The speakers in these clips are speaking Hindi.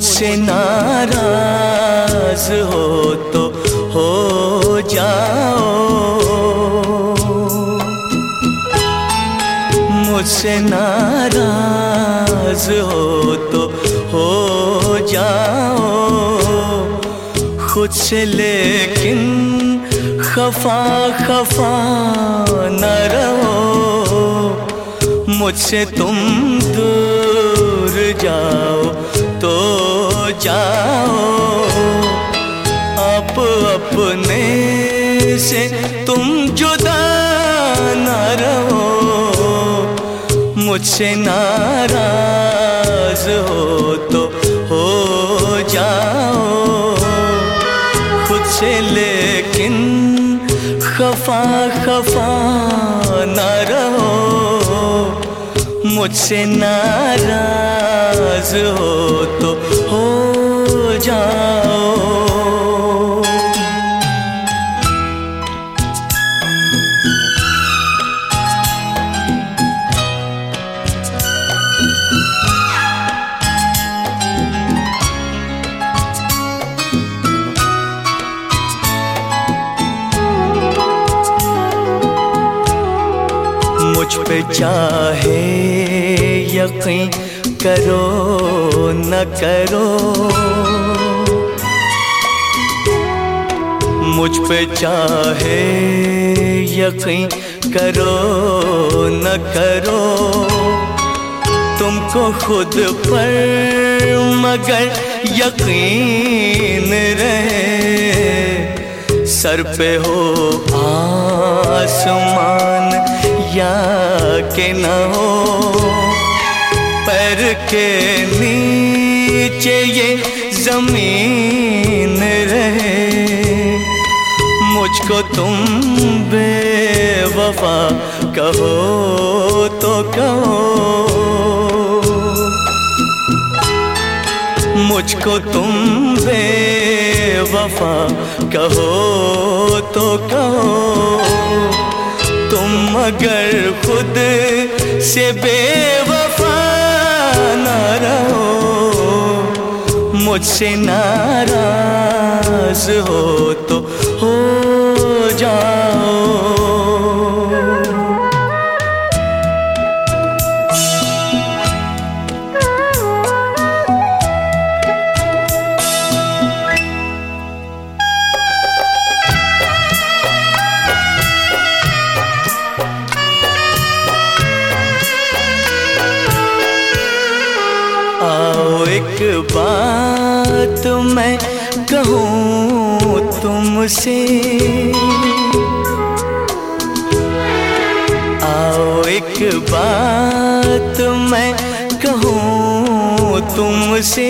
मुझसे नाराज हो तो हो जाओ, मुझसे नाराज हो तो हो जाओ खुद से, लेकिन खफा खफा न रहो। मुझसे तुम दूर जाओ तो जाओ, अपने से तुम जुदा न रहो। मुझसे नाराज हो तो हो जाओ खुद से, लेकिन खफा खफा न रहो। मुझसे नाराज हो तो हो जाओ। मुझ पे चाहे यकीन करो न करो, मुझ पे चाहे यकीन करो न करो। तुमको खुद पर मगर यकीन रहे, सर पे हो आसमान या के न हो, पैर के नीचे ये जमीन रहे। मुझको तुम बेवफा कहो तो कहो, मुझको तुम बेवफा कहो तो कहो। तुम मगर खुद से बेवफा न रहो। मुझसे नाराज हो तो हो जाओ। एक बात मैं कहूँ तुमसे, आओ एक बात मैं कहूँ तुमसे।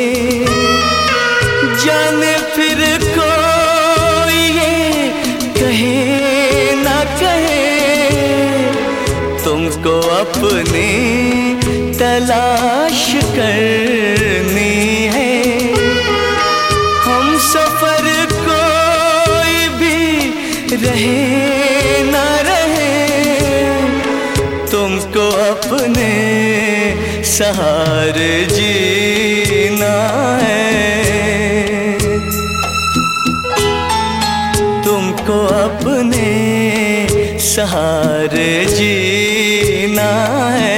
जाने फिर कोई ये कहे ना कहे, तुमको अपनी तलाश करनी है। हम सफर कोई भी रहे न रहे, तुमको अपने सहारे जीना है। तुमको अपने सहारे जीना है।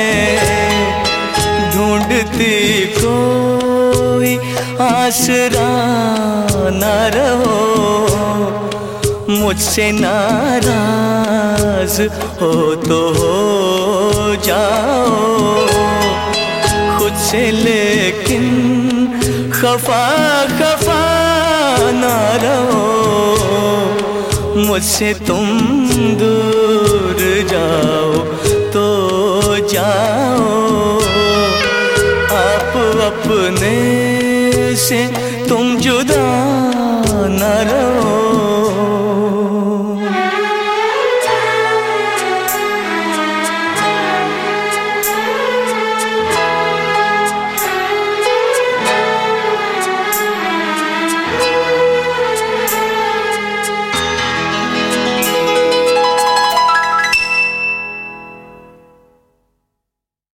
ढूंढती कोई आसरा न रहो। मुझसे नाराज हो तो हो जाओ खुद से, लेकिन खफा खफा न रहो। मुझसे तुम दूर जाओ तो जाओ, अपने से तुम जुदा न रहो।